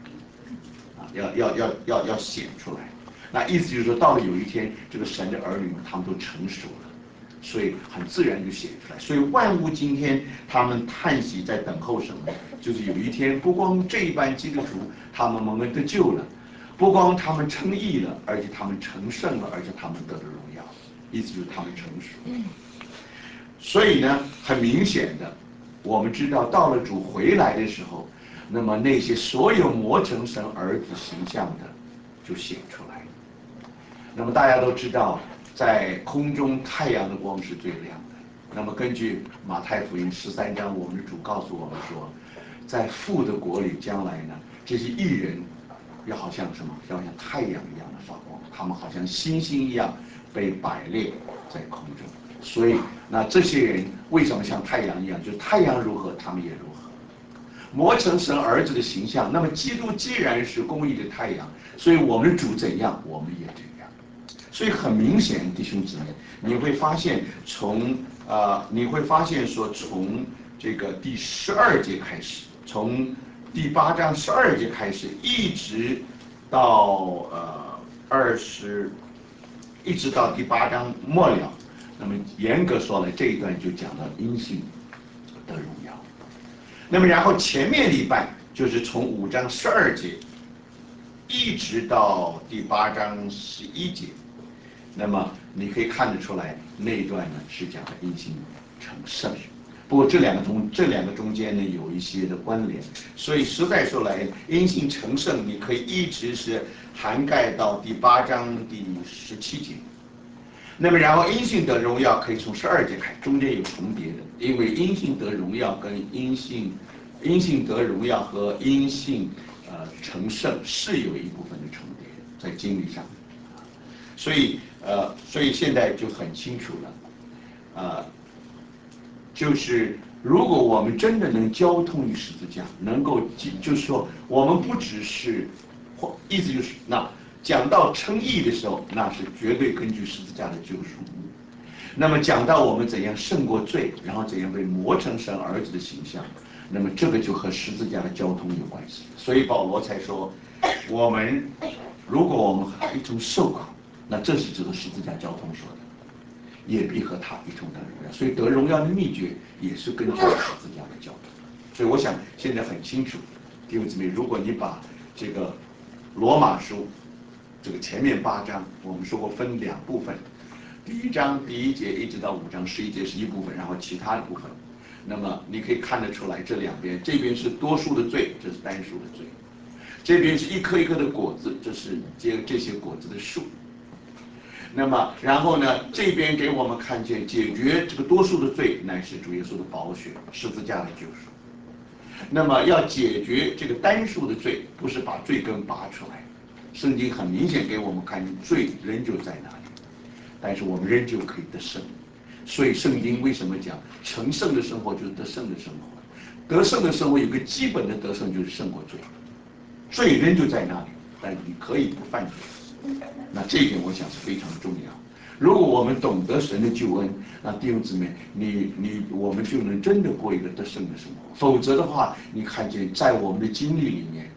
[SPEAKER 1] 要显出来。那意思就是说，到了有一天，这个神的儿女们他们都成熟了，所以很自然就显出来。所以万物今天他们叹息在等候什么？就是有一天，不光这一班基督徒他们蒙恩得救了，不光他们称义了，而且他们成圣了，而且他们得了荣耀。意思就是他们成熟。所以呢，很明显的，我们知道到了主回来的时候，那么那些所有磨成神儿子形象的，就显出来。那么大家都知道，在空中太阳的光是最亮的。那么根据马太福音13章，我们的主告诉我们说，在父的国里，将来呢，这些义人要好像什么？要像太阳一样的发光，他们好像星星一样被摆列在空中。所以，那这些人为什么像太阳一样？就是太阳如何，他们也如何。磨成神儿子的形象。那么，基督既然是公义的太阳，所以我们的主怎样，我们也这样。所以很明显，弟兄姊妹，你会发现说，从这个第12节开始，从第8章12节开始，一直到一直到第8章末了。那么严格说来，这一段就讲到因信的荣耀。那么然后前面一半就是从5章12节一直到第8章11节，那么你可以看得出来，那一段呢是讲的因信成圣。不过这两个中间呢有一些的关联，所以实在说来，因信成圣你可以一直是涵盖到第8章第17节。那么然后因信得荣耀可以从12节开，中间有重叠的，因为因信得荣耀跟因信得荣耀和因信成圣是有一部分的重叠在经历上，所以现在就很清楚了，就是如果我们真的能交通于十字架，能够就是说我们不只是，意思就是那讲到称义的时候，那是绝对根据十字架的救赎。那么讲到我们怎样胜过罪，然后怎样被磨成神儿子的形象，那么这个就和十字架的交通有关系。所以保罗才说，如果我们还一同受苦，那这是指的十字架交通说的，也必和他一同得荣耀。所以得荣耀的秘诀也是根据十字架的交通。所以我想现在很清楚，弟兄姊妹，如果你把这个罗马书这个前面8章，我们说过分2部分。第1章第1节一直到5章11节是一部分，然后其他的部分，那么你可以看得出来，这两边，这边是多数的罪，这是单数的罪；这边是一颗一颗的果子，这是这些果子的数。那么，然后呢，这边给我们看见解决这个多数的罪，乃是主耶稣的宝血，十字架的救赎。那么要解决这个单数的罪，不是把罪根拔出来，圣经很明显给我们看见罪仍旧在那里。但是我们仍旧可以得胜，所以圣经为什么讲成圣的生活就是得胜的生活？得胜的生活有个基本的得胜就是胜过罪，罪仍旧在那里，但你可以不犯罪。那这一点我想是非常重要。如果我们懂得神的救恩，那弟兄姊妹，我们就能真的过一个得胜的生活。否则的话，你看见在我们的经历里面，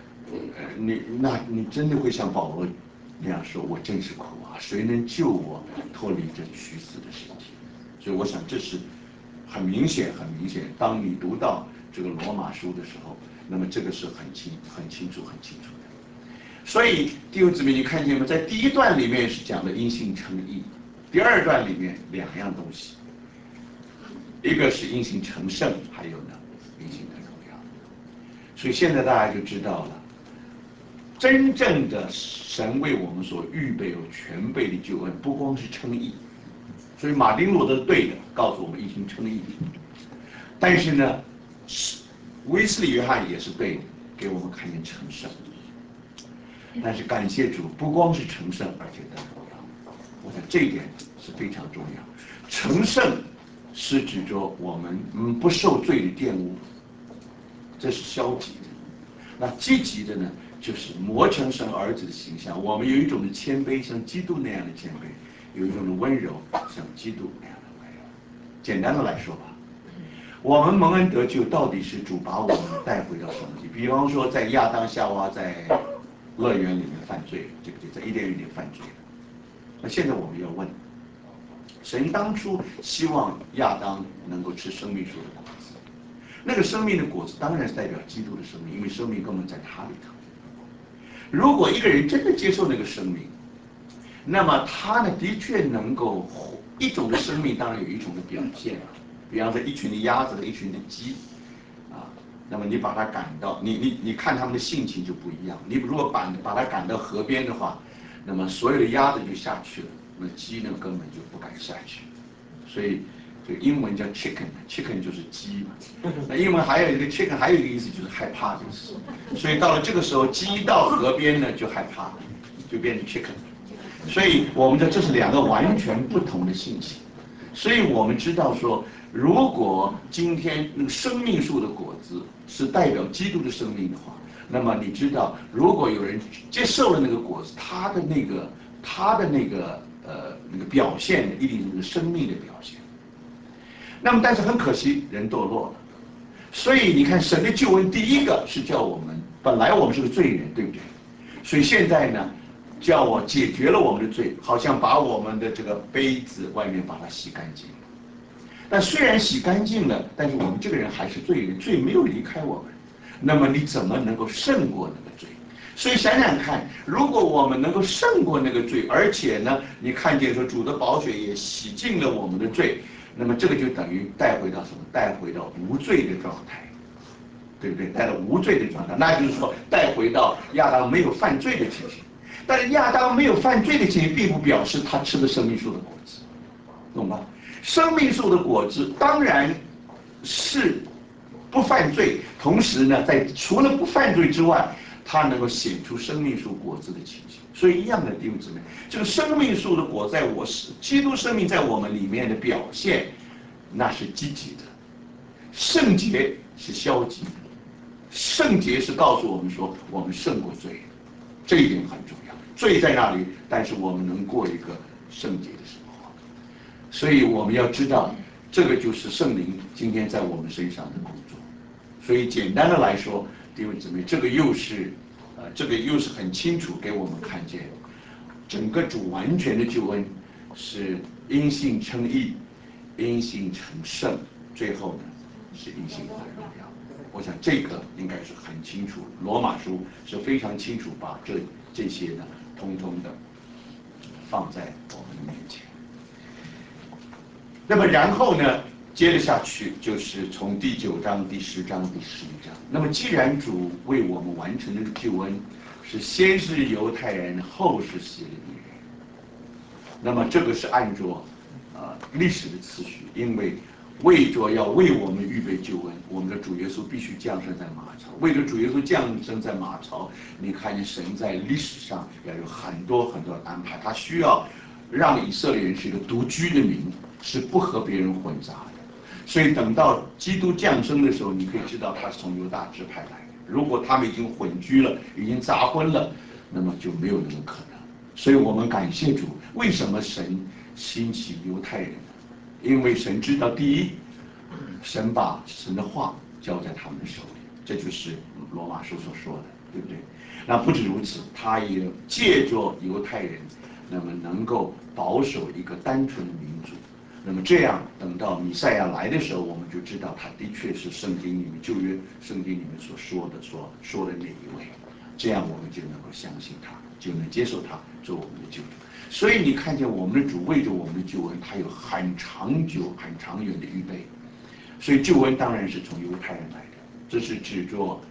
[SPEAKER 1] 你真的会像保罗那样说，我真是苦啊，谁能救我脱离这取死的身体？所以我想这是很明显。当你读到这个罗马书的时候，那么这个是很清楚的。所以弟兄姊妹，你看见吗？在第1段里面是讲的因信称义，第2段里面2样东西，一个是因信成圣，还有呢因信得荣耀。所以现在大家就知道了。真正的神为我们所预备有全备的救恩，不光是称义，所以马丁路德是对的，告诉我们因信称义。但是呢，威斯利约翰也是对的，给我们看见成圣。但是感谢主，不光是成圣，而且得荣耀。我想这一点是非常重要。成圣是指着我们不受罪的玷污，这是消极的。那积极的呢？就是磨成神儿子的形象，我们有一种的谦卑，像基督那样的谦卑；有一种的温柔，像基督那样的温柔。简单的来说吧，我们蒙恩得救，到底是主把我们带回到什么地？比方说，在亚当夏娃在乐园里面犯罪，对不对？在伊甸园里犯罪。那现在我们要问，神当初希望亚当能够吃生命树的果子，那个生命的果子当然是代表基督的生命，因为生命根本在他里头。如果一个人真的接受那个生命，那么他呢的确能够一种的生命，当然有一种的表现，比方说一群的鸭子和一群的鸡，那么你把它赶到，你看他们的性情就不一样。你如果把它赶到河边的话，那么所有的鸭子就下去了，那鸡呢根本就不敢下去。所以这个英文叫 chicken 就是鸡嘛。那英文还有一个 chicken， 还有一个意思就是害怕的意思。所以到了这个时候，鸡到河边呢就害怕，就变成 chicken。所以我们的这是2个完全不同的性情。所以我们知道说，如果今天那个生命树的果子是代表基督的生命的话，那么你知道，如果有人接受了那个果子，他的那个表现一定是生命的表现。那么但是很可惜，人堕落了。所以你看，神的救恩第一个是叫我们，本来我们是个罪人，对不对？所以现在呢，叫我解决了我们的罪，好像把我们的这个杯子外面把它洗干净了。但虽然洗干净了，但是我们这个人还是罪人，罪没有离开我们。那么你怎么能够胜过那个罪？所以想想看，如果我们能够胜过那个罪，而且呢，你看见说主的宝血也洗净了我们的罪，那么这个就等于带回到什么？带回到无罪的状态，对不对？带到无罪的状态，那就是说带回到亚当没有犯罪的情形。但是亚当没有犯罪的情形，并不表示他吃了生命树的果子，懂吧？生命树的果子当然是不犯罪，同时呢，除了不犯罪之外，他能够显出生命树果子的情形。所以一样的弟兄姊妹，这个生命树的果在基督生命在我们里面的表现，那是积极的；圣洁是消极的。圣洁是告诉我们说，我们胜过罪，这一点很重要。罪在那里，但是我们能过一个圣洁的生活。所以我们要知道，这个就是圣灵今天在我们身上的工作。所以简单的来说，弟兄姊妹，这个又是很清楚给我们看见，整个主完全的救恩是因信称义，因信成圣，最后呢是因信得荣耀。我想这个应该是很清楚，罗马书是非常清楚把这些呢通通的放在我们的面前。那么然后呢，接着下去就是从第9章、第10章、第11章。那么既然主为我们完成的救恩是先是犹太人，后是希利尼人，那么这个是按照历史的次序，因为要为我们预备救恩，我们的主耶稣必须降生在马槽。为了主耶稣降生在马槽，你看见神在历史上要有很多很多的安排，他需要让以色列人是一个独居的民，是不和别人混杂的。所以等到基督降生的时候，你可以知道他是从犹大支派来的。如果他们已经混居了，已经杂婚了，那么就没有那个可能。所以我们感谢主，为什么神兴起犹太人呢？因为神知道，第一，神把神的话交在他们的手里，这就是罗马书所说的，对不对？那不止如此，他也借着犹太人，那么能够保守一个单纯的民族。那么这样，等到弥赛亚来的时候，我们就知道他的确是圣经里面旧约圣经里面所说的那一位。这样我们就能够相信他，就能接受他做我们的救主。所以你看见我们的主为着我们的救恩，他有很长久、很长远的预备。所以救恩当然是从犹太人来的，这是指着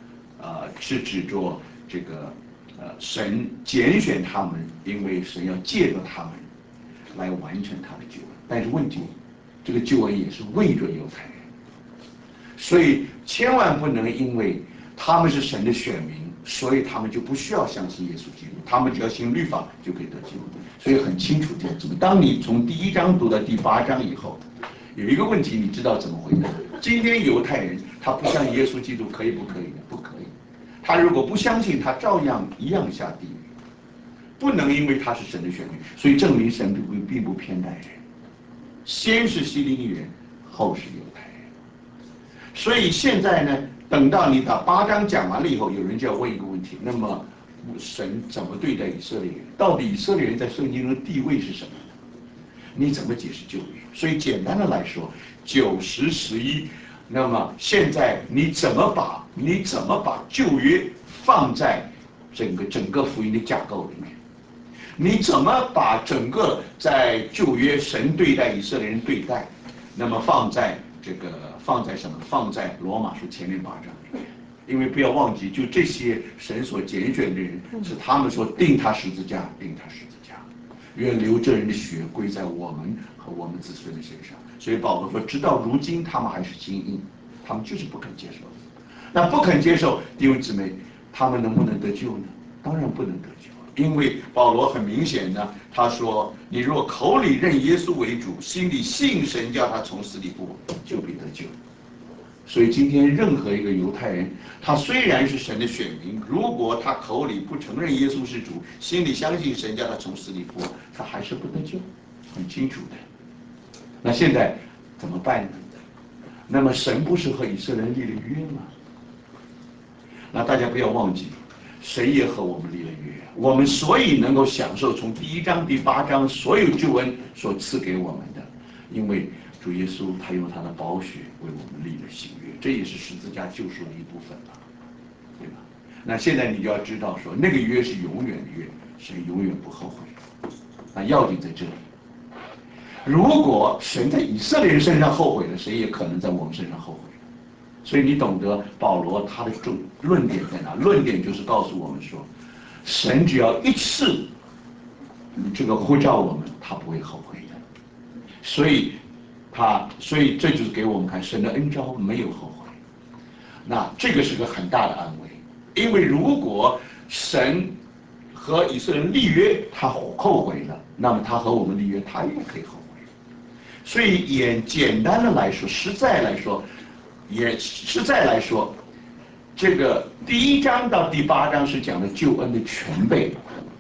[SPEAKER 1] 这个神拣选他们，因为神要借着他们来完成他的救恩。但是问题，这个救恩也是为着犹太人，所以千万不能因为他们是神的选民，所以他们就不需要相信耶稣基督，他们只要信律法就可以得救。所以很清楚的，当你从第1章读到第8章以后，有一个问题，你知道怎么回答？今天犹太人他不相信耶稣基督，可以不可以呢？不可以。他如果不相信，他照样一样下地狱。不能因为他是神的选民，所以证明神并不偏待人。先是希利尼人，后是犹太人。所以现在呢，等到你把8章讲完了以后，有人就要问一个问题：那么神怎么对待以色列人？到底以色列人在圣经中的地位是什么？你怎么解释旧约？所以简单的来说，9、10、11，那么现在你怎么把旧约放在整个福音的架构里面？你怎么把整个在旧约神对待以色列人对待，那么放在什么？放在罗马书前面8章里面。因为不要忘记，就这些神所拣选的人，是他们说定他十字架，愿流这人的血归在我们和我们子孙的身上。所以保罗说，直到如今他们还是心硬，他们就是不肯接受。那不肯接受，弟兄姊妹，他们能不能得救呢？当然不能得救，因为保罗很明显呢，他说，你若口里认耶稣为主，心里信神叫他从死里复活，就必得救。所以今天任何一个犹太人，他虽然是神的选民，如果他口里不承认耶稣是主，心里相信神叫他从死里复活，他还是不得救，很清楚的。那现在怎么办呢？那么神不是和以色列人立了约吗？那大家不要忘记，神也和我们立了约，我们所以能够享受从第1章、第8章所有救恩所赐给我们的，因为主耶稣他用他的宝血为我们立了新约，这也是十字架救赎的一部分了，对吧？那现在你就要知道说，那个约是永远的约，神永远不后悔。那要紧在这里。如果神在以色列人身上后悔了，谁也可能在我们身上后悔了。所以你懂得保罗他的论点在哪？论点就是告诉我们说，神只要一次这个呼召我们，他不会后悔的。所以这就是给我们看神的恩召没有后悔。 那这个是个很大的安慰，因为如果神和以色列人立约，他后悔了，那么他和我们立约，他也可以后悔。所以简单的来说，实在来说，这个第1章到第8章是讲的救恩的全备，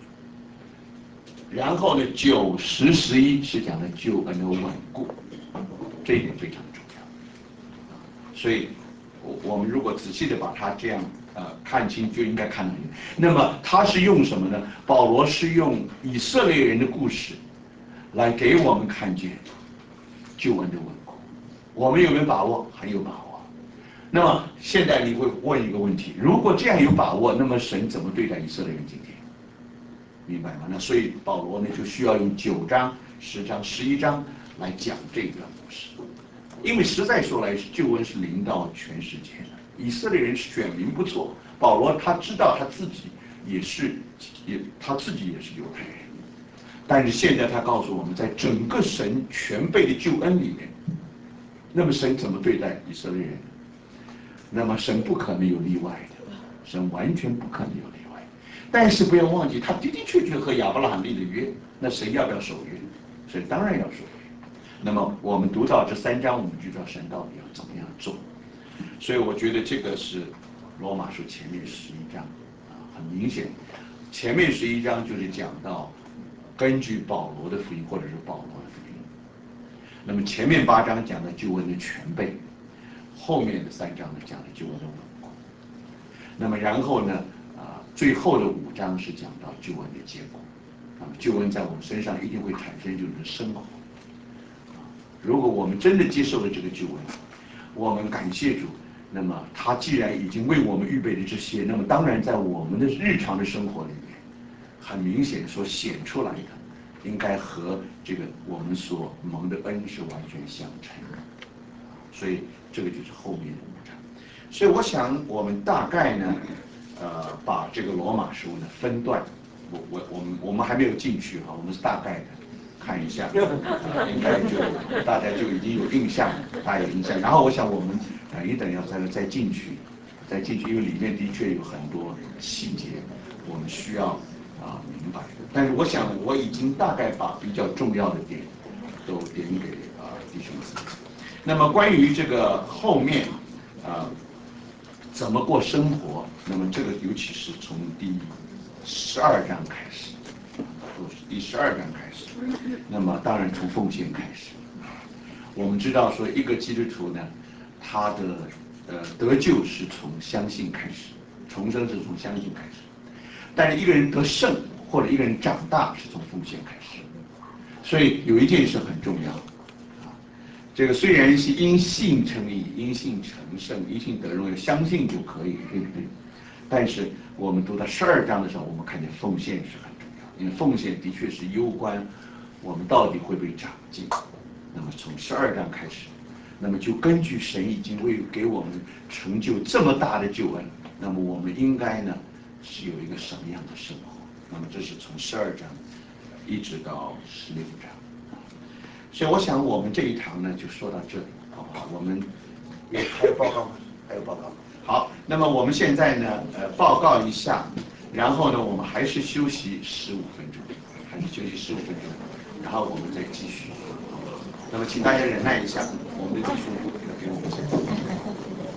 [SPEAKER 1] 然后呢9、10、11是讲的救恩的稳固，这一点非常重要。所以，我们如果仔细的把它这样看清，就应该看到。那么他是用什么呢？保罗是用以色列人的故事来给我们看见救恩的稳固。我们有没有把握？很有把握。那么现在你会问一个问题：如果这样有把握，那么神怎么对待以色列人今天？明白吗？那所以保罗呢就需要用9章、10章、11章来讲这段故事，因为实在说来，救恩是临到全世界的。以色列人选民不错，保罗他知道他自己也是犹太人，但是现在他告诉我们，在整个神全备的救恩里面，那么神怎么对待以色列人？那么神不可能有例外的，神完全不可能有例外。但是不要忘记，他的的确确和亚伯拉罕立了约，那神要不要守约？神当然要守约。那么我们读到这3章，我们就知道神到底要怎么样做。所以我觉得这个是罗马书前面11章很明显，前面11章就是讲到根据保罗的福音，或者是保罗的福音。那么前面8章讲的救恩的全备，后面的3章呢讲的救恩的稳固。那么然后呢，最后的5章是讲到救恩的结果。那么救恩在我们身上一定会产生就是生活。如果我们真的接受了这个救恩，我们感谢主，那么他既然已经为我们预备了这些，那么当然在我们的日常的生活里面，很明显所显出来的，应该和这个我们所蒙的恩是完全相称的。所以这个就是后面的5章。所以我想我们大概呢，把这个罗马书呢分段，我们还没有进去哈，我们是大概的看一下，应该就大家就已经有印象，大家有印象。然后我想我们等一等要再进去，因为里面的确有很多细节，我们需要明白。但是我想我已经大概把比较重要的点都点给弟兄姊妹。那么关于这个后面怎么过生活，那么这个尤其是从第12章开始，第12章开始，那么当然从奉献开始。我们知道说一个基督徒呢，他的得救是从相信开始，重生是从相信开始，但是一个人得胜或者一个人长大是从奉献开始。所以有一件事很重要。这个虽然是因信称义、因信成圣、因信得荣耀，相信就可以，对不对？但是我们读到12章的时候，我们看见奉献是很重要，因为奉献的确是攸关我们到底会不会长进。那么从12章开始，那么就根据神已经给我们成就这么大的救恩，那么我们应该呢是有一个什么样的生活？那么这是从12章一直到16章。所以我想我们这一堂呢就说到这里，好不好？我们还有报告吗？还有报告。好，那么我们现在呢报告一下，然后呢我们还是休息15分钟，然后我们再继续。那么请大家忍耐一下，我们的弟兄给我们先。